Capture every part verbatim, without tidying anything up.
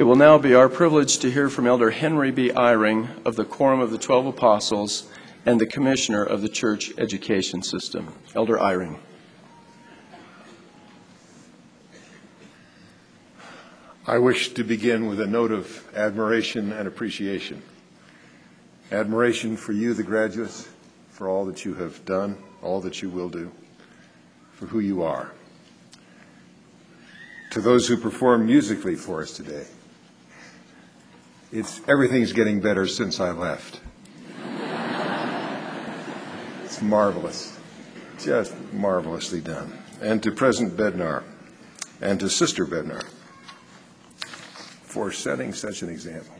It will now be our privilege to hear from Elder Henry B. Eyring of the Quorum of the Twelve Apostles and the Commissioner of the Church Education System. Elder Eyring. I wish to begin with a note of admiration and appreciation. Admiration for you, the graduates, for all that you have done, all that you will do, for who you are. To those who performed musically for us today, it's everything's getting better since I left. It's marvelous, just marvelously done. And to President Bednar and to Sister Bednar for setting such an example.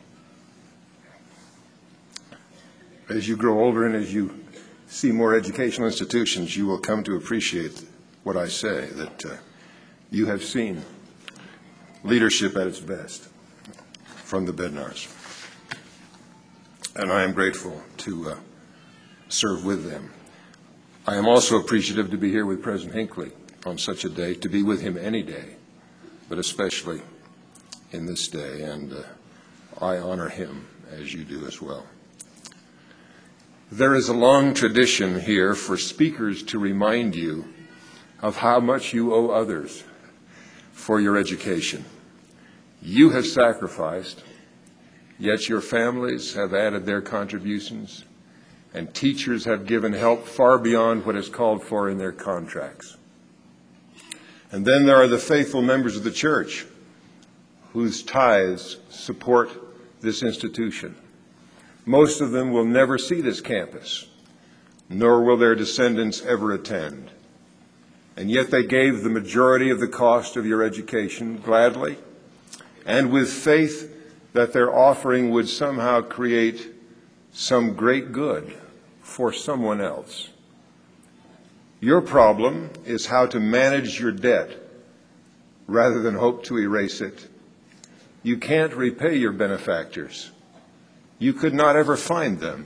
As you grow older and as you see more educational institutions, you will come to appreciate what I say, that uh, you have seen leadership at its best from the Bednars. And I am grateful to uh, serve with them. I am also appreciative to be here with President Hinckley on such a day, to be with him any day, but especially in this day, and uh, I honor him as you do as well. There is a long tradition here for speakers to remind you of how much you owe others for your education. You have sacrificed, yet your families have added their contributions, and teachers have given help far beyond what is called for in their contracts. And then there are the faithful members of the church whose tithes support this institution. Most of them will never see this campus, nor will their descendants ever attend. And yet they gave the majority of the cost of your education gladly and with faith that their offering would somehow create some great good for someone else. Your problem is how to manage your debt rather than hope to erase it. You can't repay your benefactors. You could not ever find them.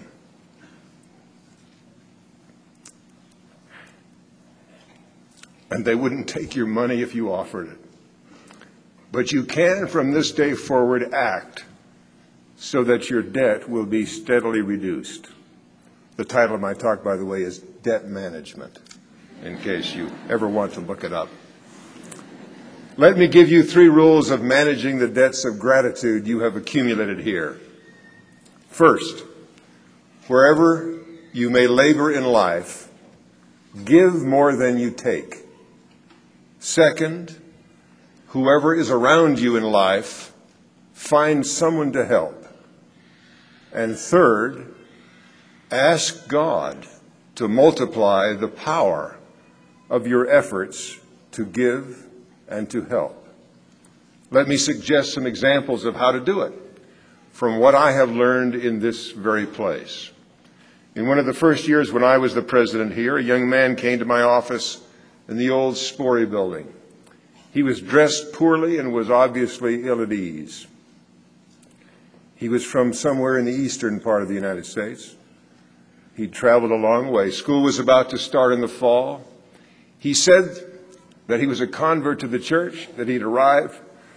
And they wouldn't take your money if you offered it. But you can, from this day forward, act so that your debt will be steadily reduced. The title of my talk, by the way, is Debt Management, in case you ever want to look it up. Let me give you three rules of managing the debts of gratitude you have accumulated here. First, wherever you may labor in life, give more than you take. Second, whoever is around you in life, find someone to help. And third, ask God to multiply the power of your efforts to give and to help. Let me suggest some examples of how to do it from what I have learned in this very place. In one of the first years when I was the president here, a young man came to my office in the old Sporey building. He was dressed poorly and was obviously ill at ease. He was from somewhere in the eastern part of the United States. He'd traveled a long way. School was about to start in the fall. He said that he was a convert to the church, that he'd arrived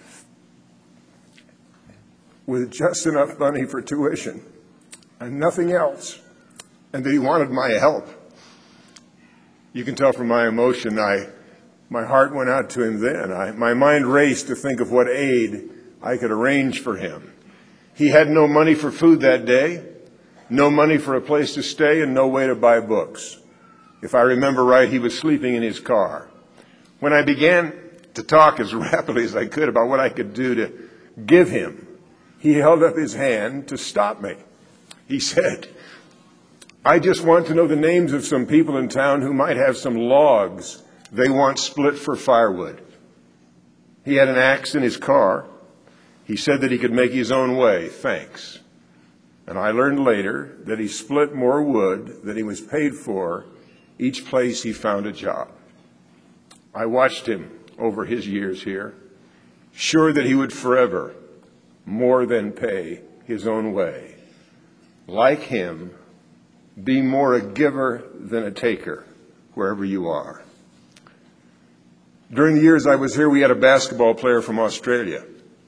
with just enough money for tuition and nothing else, and that he wanted my help. You can tell from my emotion, I, my heart went out to him then. I, my mind raced to think of what aid I could arrange for him. He had no money for food that day, no money for a place to stay, and no way to buy books. If I remember right, he was sleeping in his car. When I began to talk as rapidly as I could about what I could do to give him, he held up his hand to stop me. He said, I just want to know the names of some people in town who might have some logs they want split for firewood. He had an axe in his car. He said that he could make his own way. Thanks. And I learned later that he split more wood than he was paid for each place he found a job. I watched him over his years here, sure that he would forever more than pay his own way. Like him, be more a giver than a taker wherever you are. During the years I was here, we had a basketball player from Australia.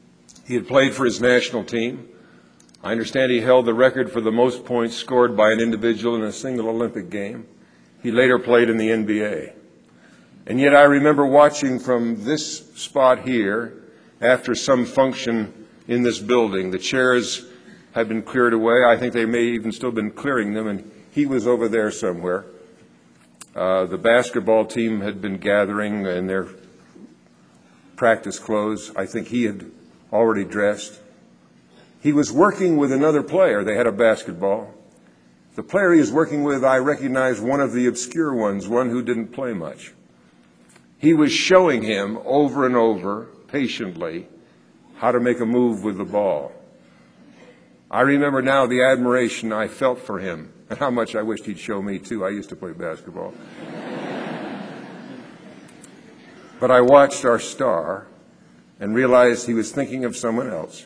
He had played for his national team. I understand he held the record for the most points scored by an individual in a single Olympic game. He later played in the N B A. And yet I remember watching from this spot here after some function in this building. The chairs had been cleared away. I think they may even still been clearing them, and he was over there somewhere. Uh, the basketball team had been gathering in their practice clothes. I think he had already dressed. He was working with another player. They had a basketball. The player he was working with, I recognized one of the obscure ones, one who didn't play much. He was showing him over and over, patiently, how to make a move with the ball. I remember now the admiration I felt for him and how much I wished he'd show me too. I used to play basketball. But I watched our star and realized he was thinking of someone else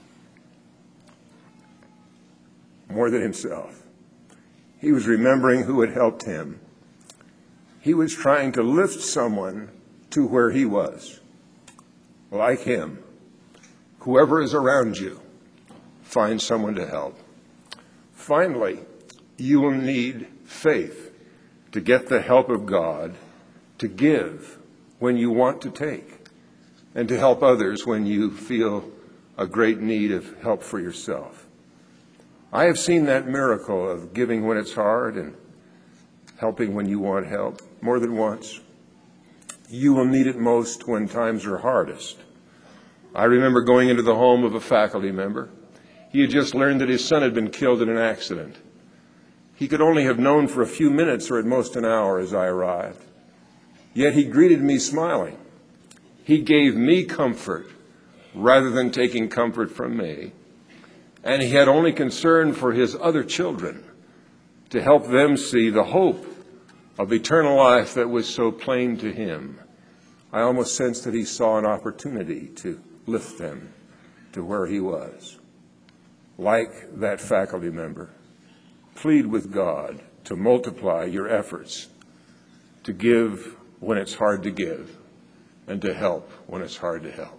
more than himself. He was remembering who had helped him. He was trying to lift someone to where he was, like him. Whoever is around you, find someone to help. Finally, you will need faith to get the help of God, to give when you want to take, and to help others when you feel a great need of help for yourself. I have seen that miracle of giving when it's hard and helping when you want help more than once. You will need it most when times are hardest. I remember going into the home of a faculty member. He had just learned that his son had been killed in an accident. He could only have known for a few minutes or at most an hour as I arrived. Yet he greeted me smiling. He gave me comfort rather than taking comfort from me. And he had only concern for his other children to help them see the hope of eternal life that was so plain to him. I almost sensed that he saw an opportunity to lift them to where he was. Like that faculty member, plead with God to multiply your efforts, to give when it's hard to give, and to help when it's hard to help.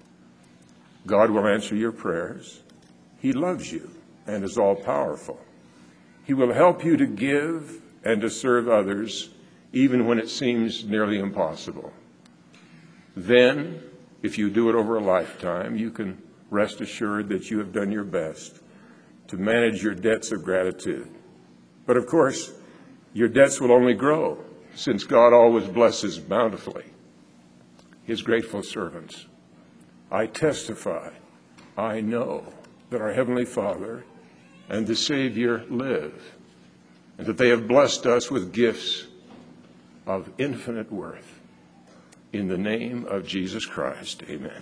God will answer your prayers. He loves you and is all-powerful. He will help you to give and to serve others, even when it seems nearly impossible. Then, if you do it over a lifetime, you can rest assured that you have done your best to manage your debts of gratitude. But of course, your debts will only grow, since God always blesses bountifully his grateful servants. I testify, I know that our Heavenly Father and the Savior live, and that they have blessed us with gifts of infinite worth. In the name of Jesus Christ, amen.